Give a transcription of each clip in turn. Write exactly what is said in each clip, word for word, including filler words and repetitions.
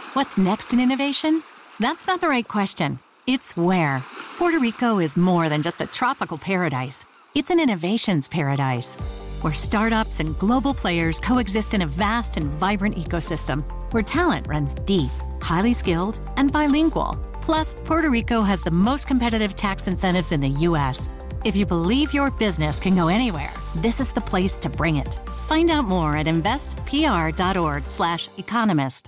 What's next in innovation? That's not the right question. It's where. Puerto Rico is more than just a tropical paradise. It's an innovations paradise, where startups and global players coexist in a vast and vibrant ecosystem, where talent runs deep, highly skilled, and bilingual. Plus, Puerto Rico has the most competitive tax incentives in the U S. If you believe your business can go anywhere, this is the place to bring it. Find out more at investpr.org slash economist.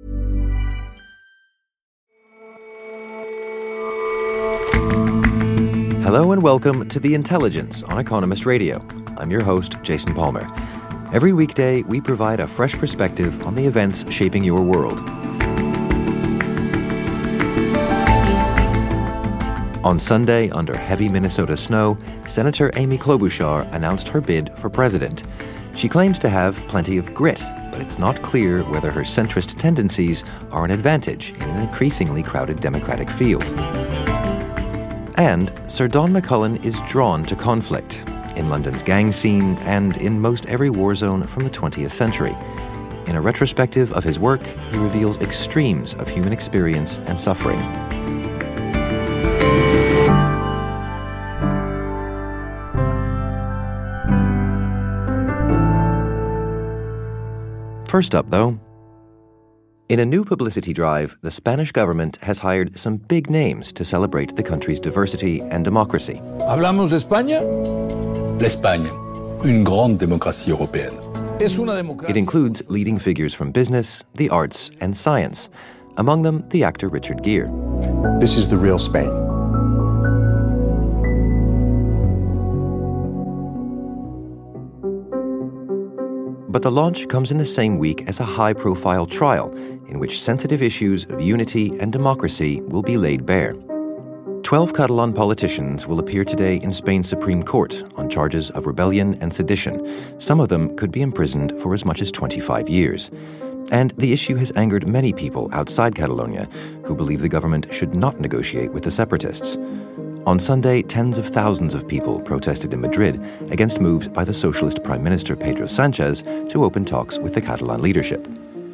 Hello and welcome to The Intelligence on Economist Radio. I'm your host, Jason Palmer. Every weekday, we provide a fresh perspective on the events shaping your world. On Sunday, under heavy Minnesota snow, Senator Amy Klobuchar announced her bid for president. She claims to have plenty of grit, but it's not clear whether her centrist tendencies are an advantage in an increasingly crowded Democratic field. And Sir Don McCullin is drawn to conflict, in London's gang scene and in most every war zone from the twentieth century. In a retrospective of his work, he reveals extremes of human experience and suffering. First up, though, in a new publicity drive, the Spanish government has hired some big names to celebrate the country's diversity and democracy. ¿Hablamos de España? L'Espagne, une grande démocratie européenne. Es una democracia. It includes leading figures from business, the arts, and science. Among them, the actor Richard Gere. This is the real Spain. But the launch comes in the same week as a high-profile trial in which sensitive issues of unity and democracy will be laid bare. Twelve Catalan politicians will appear today in Spain's Supreme Court on charges of rebellion and sedition. Some of them could be imprisoned for as much as twenty-five years. And the issue has angered many people outside Catalonia who believe the government should not negotiate with the separatists. On Sunday, tens of thousands of people protested in Madrid against moves by the socialist Prime Minister Pedro Sánchez to open talks with the Catalan leadership.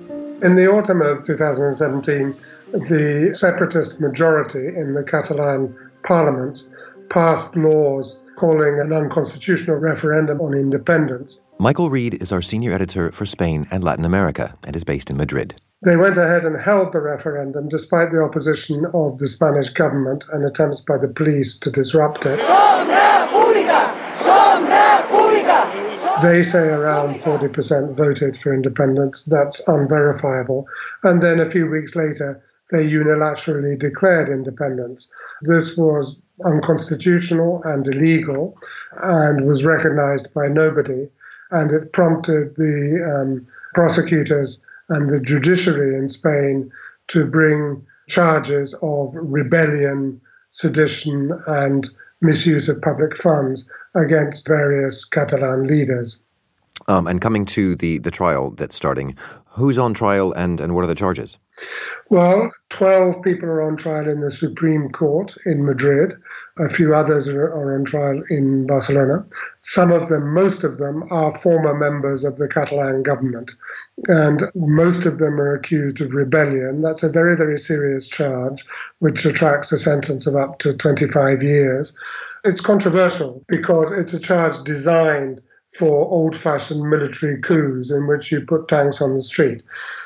In the autumn of two thousand seventeen, the separatist majority in the Catalan parliament passed laws calling an unconstitutional referendum on independence. Michael Reed is our senior editor for Spain and Latin America and is based in Madrid. They went ahead and held the referendum despite the opposition of the Spanish government and attempts by the police to disrupt it. Som República! Som República! They say around forty percent voted for independence. That's unverifiable. And then a few weeks later, they unilaterally declared independence. This was unconstitutional and illegal and was recognized by nobody. And it prompted the um, prosecutors and the judiciary in Spain to bring charges of rebellion, sedition, and misuse of public funds against various Catalan leaders. Um, and coming to the, the trial that's starting, who's on trial and, and what are the charges? Well, twelve people are on trial in the Supreme Court in Madrid. A few others are, are on trial in Barcelona. Some of them, most of them, are former members of the Catalan government. And most of them are accused of rebellion. That's a very, very serious charge, which attracts a sentence of up to twenty-five years. It's controversial because it's a charge designed for old-fashioned military coups in which you put tanks on the street.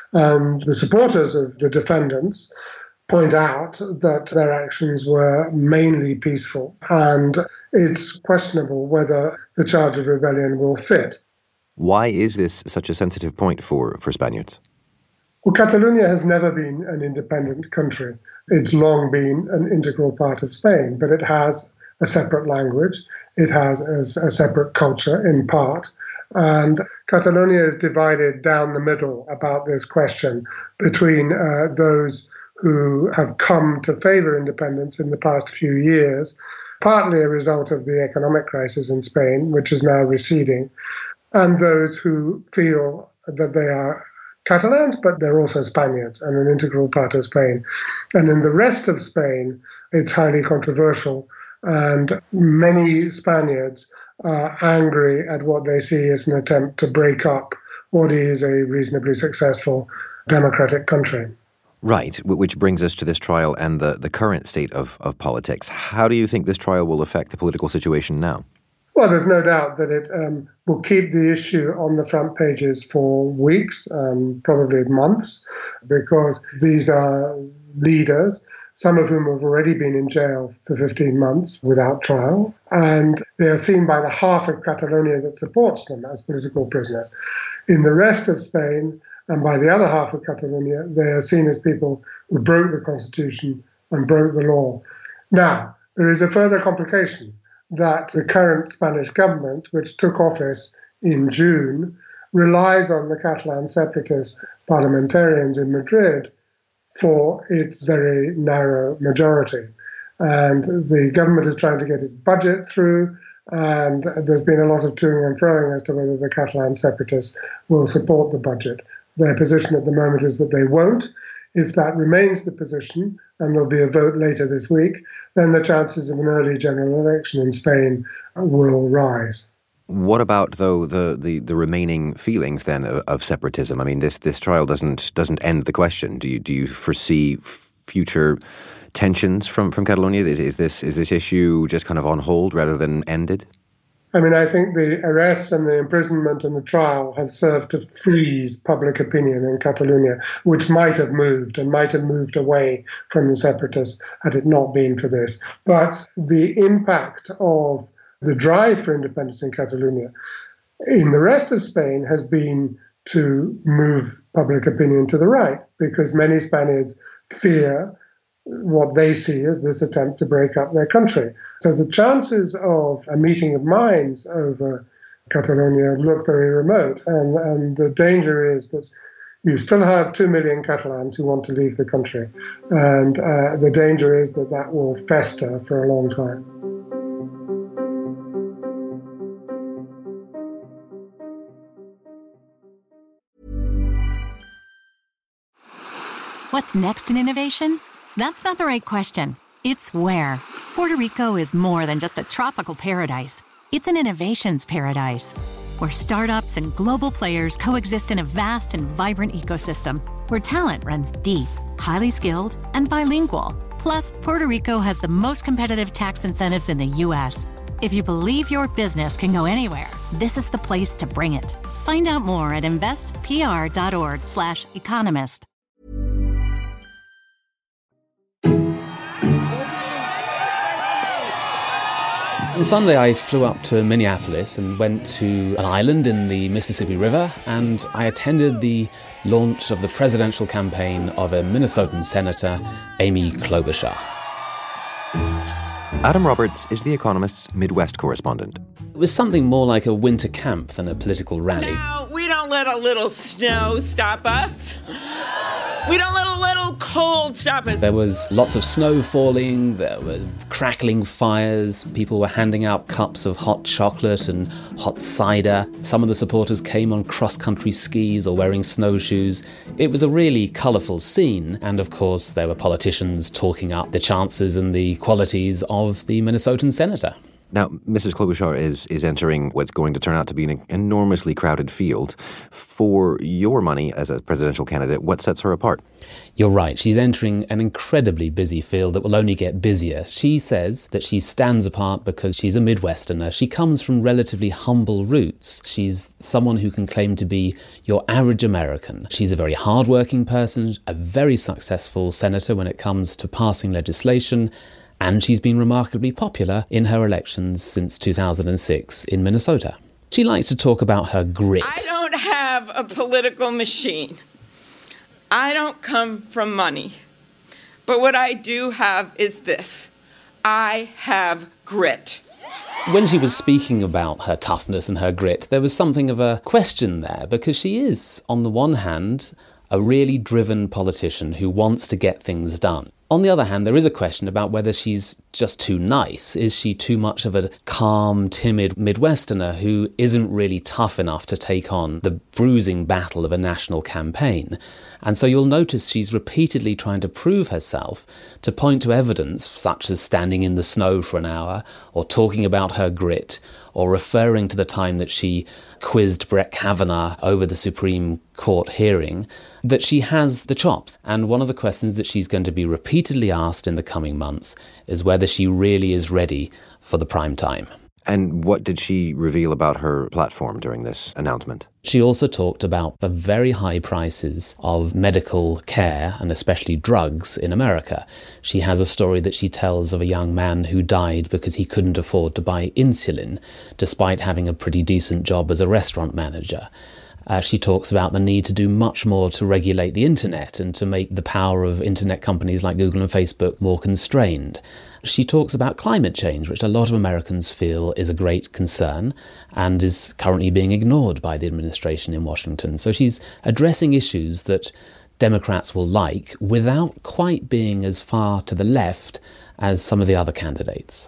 And the supporters of the defendants point out that their actions were mainly peaceful, and it's questionable whether the charge of rebellion will fit. Why is this such a sensitive point for, for Spaniards? Well, Catalonia has never been an independent country. It's long been an integral part of Spain, but it has a separate language. It has a, a separate culture, in part. And Catalonia is divided down the middle about this question between uh, those who have come to favour independence in the past few years, partly a result of the economic crisis in Spain, which is now receding, and those who feel that they are Catalans, but they're also Spaniards and an integral part of Spain. And in the rest of Spain, it's highly controversial. And many Spaniards are angry at what they see as an attempt to break up what is a reasonably successful democratic country. Right, which brings us to this trial and the, the current state of, of politics. How do you think this trial will affect the political situation now? Well, there's no doubt that it um, will keep the issue on the front pages for weeks, um, probably months, because these are leaders, some of whom have already been in jail for fifteen months without trial, and they are seen by the half of Catalonia that supports them as political prisoners. In the rest of Spain, and by the other half of Catalonia, they are seen as people who broke the constitution and broke the law. Now, there is a further complication, that the current Spanish government, which took office in June, relies on the Catalan separatist parliamentarians in Madrid for its very narrow majority. And the government is trying to get its budget through, and there's been a lot of toing and froing as to whether the Catalan separatists will support the budget. Their position at the moment is that they won't. If that remains the position, and there'll be a vote later this week, then the chances of an early general election in Spain will rise. What about, though, the, the, the remaining feelings, then, of, of separatism? I mean, this this trial doesn't doesn't end the question. Do you do you foresee future tensions from, from Catalonia? Is, is this is this issue just kind of on hold rather than ended? I mean, I think the arrests and the imprisonment and the trial have served to freeze public opinion in Catalonia, which might have moved and might have moved away from the separatists had it not been for this. But the impact of the drive for independence in Catalonia in the rest of Spain has been to move public opinion to the right, because many Spaniards fear what they see as this attempt to break up their country. So the chances of a meeting of minds over Catalonia look very remote. And, and the danger is that you still have two million Catalans who want to leave the country. And uh, the danger is that that will fester for a long time. What's next in innovation? That's not the right question. It's where. Puerto Rico is more than just a tropical paradise. It's an innovations paradise, where startups and global players coexist in a vast and vibrant ecosystem, where talent runs deep, highly skilled, and bilingual. Plus, Puerto Rico has the most competitive tax incentives in the U S. If you believe your business can go anywhere, this is the place to bring it. Find out more at investpr.org slash economist. On Sunday, I flew up to Minneapolis and went to an island in the Mississippi River, and I attended the launch of the presidential campaign of a Minnesotan senator, Amy Klobuchar. Adam Roberts is The Economist's Midwest correspondent. It was something more like a winter camp than a political rally. No, we don't let a little snow stop us. We don't let a little cold stop us. There was lots of snow falling, there were crackling fires, people were handing out cups of hot chocolate and hot cider. Some of the supporters came on cross-country skis or wearing snowshoes. It was a really colourful scene, and of course there were politicians talking up the chances and the qualities of the Minnesotan senator. Now, Missus Klobuchar is is entering what's going to turn out to be an enormously crowded field. For your money as a presidential candidate, what sets her apart? You're right. She's entering an incredibly busy field that will only get busier. She says that she stands apart because she's a Midwesterner. She comes from relatively humble roots. She's someone who can claim to be your average American. She's a very hardworking person, a very successful senator when it comes to passing legislation, and she's been remarkably popular in her elections since two thousand six in Minnesota. She likes to talk about her grit. I don't have a political machine. I don't come from money. But what I do have is this. I have grit. When she was speaking about her toughness and her grit, there was something of a question there, because she is, on the one hand, a really driven politician who wants to get things done. On the other hand, there is a question about whether she's just too nice. Is she too much of a calm, timid Midwesterner who isn't really tough enough to take on the bruising battle of a national campaign? And so you'll notice she's repeatedly trying to prove herself, to point to evidence such as standing in the snow for an hour, or talking about her grit, or referring to the time that she quizzed Brett Kavanaugh over the Supreme Court hearing, that she has the chops. And one of the questions that she's going to be repeatedly asked in the coming months is whether she really is ready for the prime time. And what did she reveal about her platform during this announcement? She also talked about the very high prices of medical care and especially drugs in America. She has a story that she tells of a young man who died because he couldn't afford to buy insulin, despite having a pretty decent job as a restaurant manager. Uh, she talks about the need to do much more to regulate the internet and to make the power of internet companies like Google and Facebook more constrained. She talks about climate change, which a lot of Americans feel is a great concern and is currently being ignored by the administration in Washington. So she's addressing issues that Democrats will like without quite being as far to the left as some of the other candidates.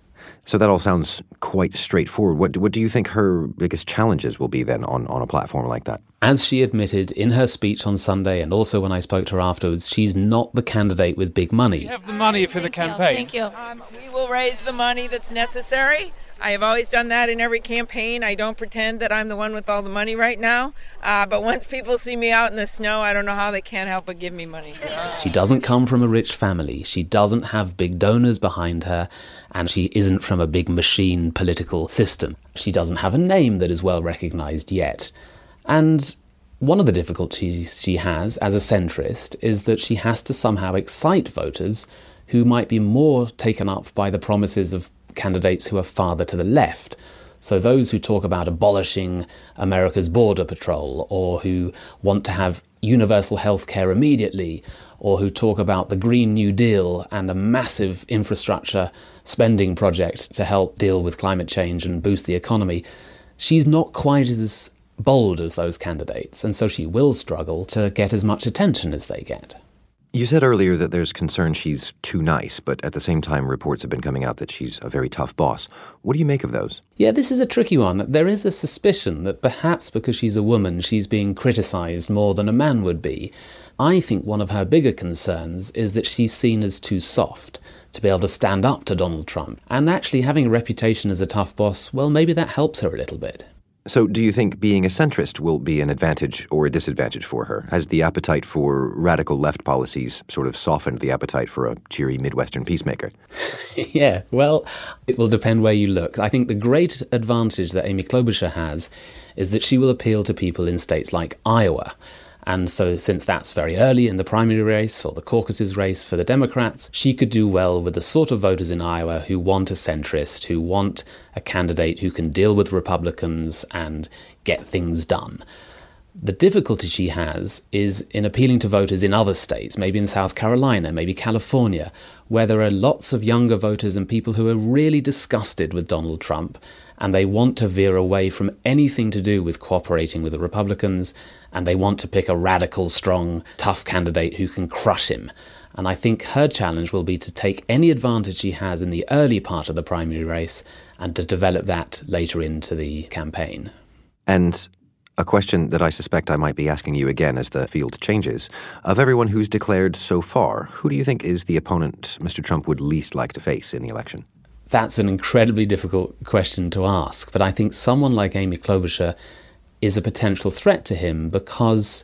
So that all sounds quite straightforward. What, what do you think her biggest challenges will be then on, on a platform like that? As she admitted in her speech on Sunday, and also when I spoke to her afterwards, she's not the candidate with big money. We have the money for the campaign. Thank you. Um, we will raise the money that's necessary. I have always done that in every campaign. I don't pretend that I'm the one with all the money right now. Uh, but once people see me out in the snow, I don't know how they can't help but give me money. She doesn't come from a rich family. She doesn't have big donors behind her. And she isn't from a big machine political system. She doesn't have a name that is well recognised yet. And one of the difficulties she has as a centrist is that she has to somehow excite voters who might be more taken up by the promises of candidates who are farther to the left. So those who talk about abolishing America's border patrol, or who want to have universal health care immediately, or who talk about the Green New Deal and a massive infrastructure spending project to help deal with climate change and boost the economy, she's not quite as bold as those candidates, and so she will struggle to get as much attention as they get. You said earlier that there's concern she's too nice, but at the same time reports have been coming out that she's a very tough boss. What do you make of those? Yeah, this is a tricky one. There is a suspicion that perhaps because she's a woman, she's being criticised more than a man would be. I think one of her bigger concerns is that she's seen as too soft to be able to stand up to Donald Trump. And actually having a reputation as a tough boss, well, maybe that helps her a little bit. So do you think being a centrist will be an advantage or a disadvantage for her? Has the appetite for radical left policies sort of softened the appetite for a cheery Midwestern peacemaker? Yeah, well, it will depend where you look. I think the great advantage that Amy Klobuchar has is that she will appeal to people in states like Iowa. And so since that's very early in the primary race or the caucuses race for the Democrats, she could do well with the sort of voters in Iowa who want a centrist, who want a candidate who can deal with Republicans and get things done. The difficulty she has is in appealing to voters in other states, maybe in South Carolina, maybe California, where there are lots of younger voters and people who are really disgusted with Donald Trump, and they want to veer away from anything to do with cooperating with the Republicans, and they want to pick a radical, strong, tough candidate who can crush him. And I think her challenge will be to take any advantage she has in the early part of the primary race and to develop that later into the campaign. And a question that I suspect I might be asking you again as the field changes. Of everyone who's declared so far, who do you think is the opponent Mister Trump would least like to face in the election? That's an incredibly difficult question to ask, but I think someone like Amy Klobuchar is a potential threat to him because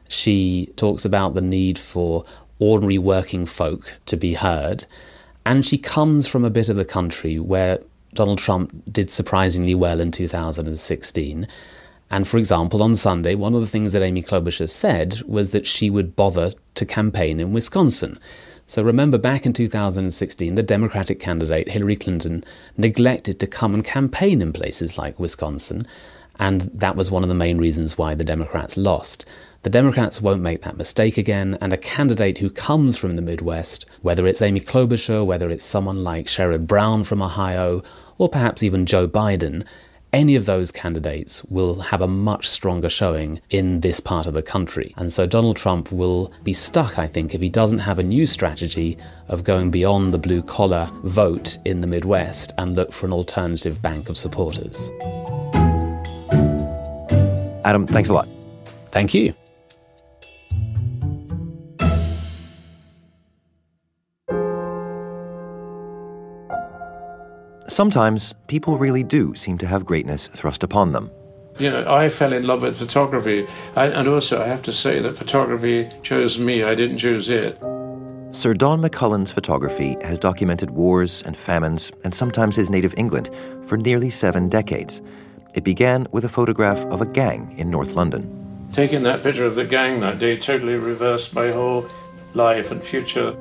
she talks about the need for ordinary working folk to be heard, and she comes from a bit of the country where Donald Trump did surprisingly well in two thousand sixteen. And for example, on Sunday, one of the things that Amy Klobuchar said was that she would bother to campaign in Wisconsin. So remember, back in two thousand sixteen, the Democratic candidate, Hillary Clinton, neglected to come and campaign in places like Wisconsin, and that was one of the main reasons why the Democrats lost. The Democrats won't make that mistake again, and a candidate who comes from the Midwest, whether it's Amy Klobuchar, whether it's someone like Sherrod Brown from Ohio, or perhaps even Joe Biden, any of those candidates will have a much stronger showing in this part of the country. And so Donald Trump will be stuck, I think, if he doesn't have a new strategy of going beyond the blue-collar vote in the Midwest and look for an alternative bank of supporters. Adam, thanks a lot. Thank you. Sometimes people really do seem to have greatness thrust upon them. You know, I fell in love with photography, I, and also I have to say that photography chose me, I didn't choose it. Sir Don McCullen's photography has documented wars and famines, and sometimes his native England, for nearly seven decades. It began with a photograph of a gang in North London. Taking that picture of the gang that day totally reversed my whole life and future.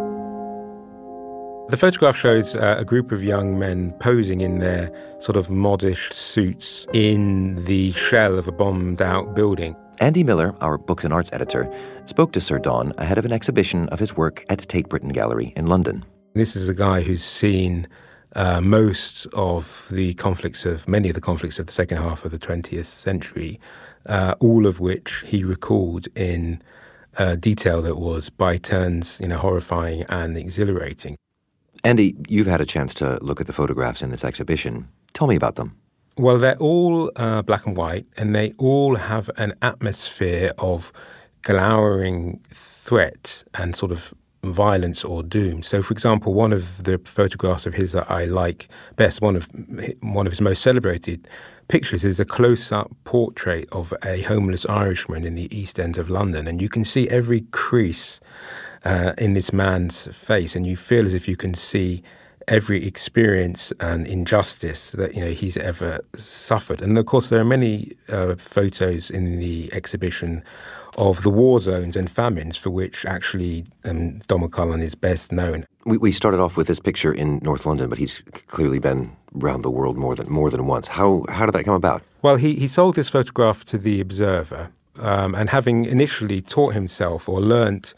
The photograph shows uh, a group of young men posing in their sort of modish suits in the shell of a bombed-out building. Andy Miller, our books and arts editor, spoke to Sir Don ahead of an exhibition of his work at Tate Britain Gallery in London. This is a guy who's seen uh, most of the conflicts of, many of the conflicts of the second half of the twentieth century, uh, all of which he recalled in uh, detail that was by turns, you know, horrifying and exhilarating. Andy, you've had a chance to look at the photographs in this exhibition. Tell me about them. Well, they're all uh, black and white, and they all have an atmosphere of glowering threat and sort of violence or doom. So, for example, one of the photographs of his that I like best, one of one of his most celebrated pictures, is a close-up portrait of a homeless Irishman in the East End of London, and you can see every crease Uh, in this man's face, and you feel as if you can see every experience and injustice that, you know, he's ever suffered. And of course, there are many uh, photos in the exhibition of the war zones and famines for which actually um, Don McCullen is best known. We, we started off with this picture in North London, but he's clearly been around the world more than more than once. How how did that come about? Well, he he sold this photograph to The Observer, um, and having initially taught himself or learnt.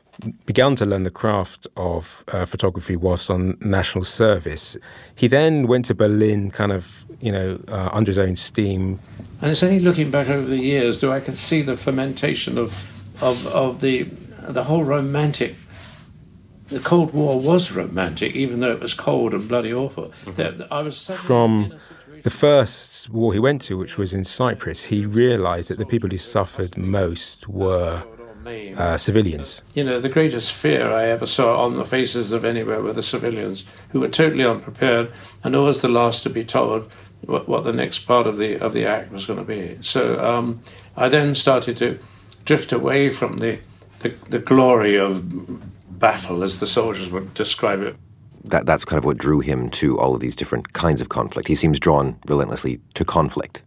began to learn the craft of uh, photography whilst on national service. He then went to Berlin kind of, you know, uh, under his own steam. And it's only looking back over the years that I can see the fermentation of of, of the the whole romantic. The Cold War was romantic, even though it was cold and bloody awful. Mm-hmm. I was From the first war he went to, which was in Cyprus, he realised that the people who suffered most were Uh, civilians. You know, the greatest fear I ever saw on the faces of anywhere were the civilians, who were totally unprepared and always the last to be told what, what the next part of the of the act was going to be. So um, I then started to drift away from the, the the glory of battle, as the soldiers would describe it. That that's kind of what drew him to all of these different kinds of conflict. He seems drawn relentlessly to conflict.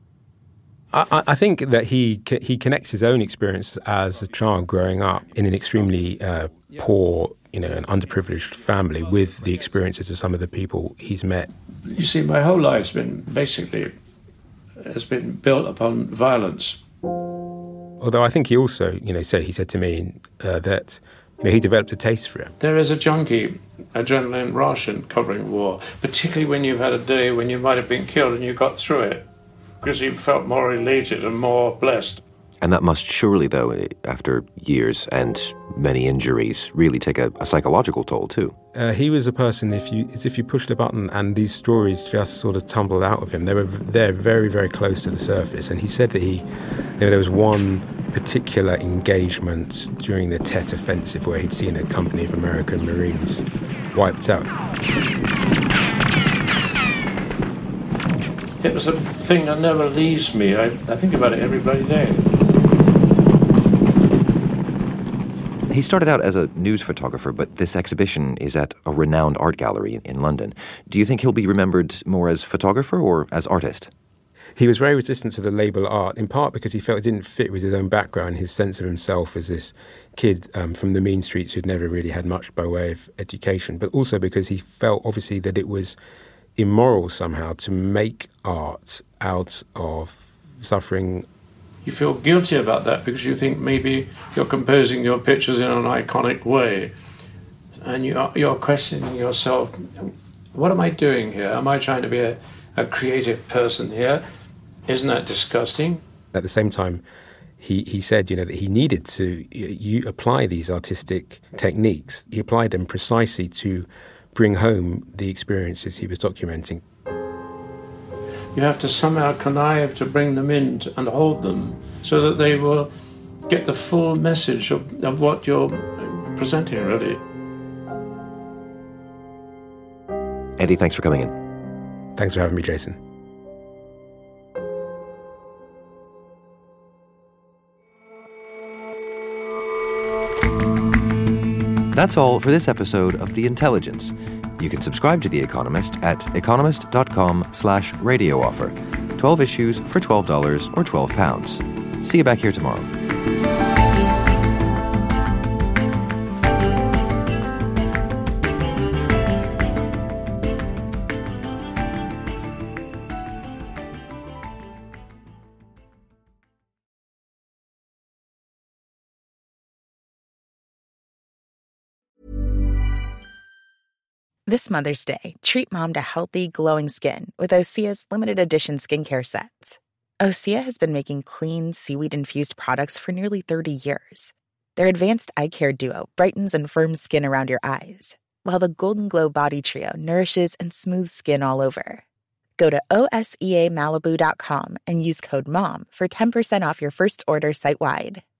I, I think that he he connects his own experience as a child growing up in an extremely uh, poor, you know, an underprivileged family with the experiences of some of the people he's met. You see, my whole life's been basically has been built upon violence. Although I think he also, you know, said he said to me uh, that you know, he developed a taste for it. There is a junkie adrenaline rush in covering war, particularly when you've had a day when you might have been killed and you got through it. Because he felt more elated and more blessed. And that must surely, though, after years and many injuries, really take a, a psychological toll, too. Uh, he was a person, if you as if you pushed a button and these stories just sort of tumbled out of him. They were they're very, very close to the surface. And he said that he, you know, there was one particular engagement during the Tet Offensive where he'd seen a company of American Marines wiped out. It was a thing that never leaves me. I, I think about it every bloody day. He started out as a news photographer, but this exhibition is at a renowned art gallery in London. Do you think he'll be remembered more as photographer or as artist? He was very resistant to the label art, in part because he felt it didn't fit with his own background, his sense of himself as this kid um, from the mean streets who'd never really had much by way of education, but also because he felt, obviously, that it was immoral somehow to make art out of suffering. You feel guilty about that because you think maybe you're composing your pictures in an iconic way, and you're, you're questioning yourself, what am I doing here? Am I trying to be a, a creative person here? Isn't that disgusting? At the same time, he, he said, you know, that he needed to you apply these artistic techniques. He applied them precisely to bring home the experiences he was documenting. You have to somehow connive to bring them in to, and hold them so that they will get the full message of, of what you're presenting, really. Andy, thanks for coming in. Thanks for having me, Jason. That's all for this episode of The Intelligence. You can subscribe to The Economist at economist.com slash radio offer. twelve issues for twelve dollars or twelve pounds. See you back here tomorrow. This Mother's Day, treat mom to healthy, glowing skin with Osea's limited edition skincare sets. Osea has been making clean, seaweed-infused products for nearly thirty years. Their advanced eye care duo brightens and firms skin around your eyes, while the Golden Glow Body Trio nourishes and smooths skin all over. Go to O S E A Malibu dot com and use code MOM for ten percent off your first order site-wide.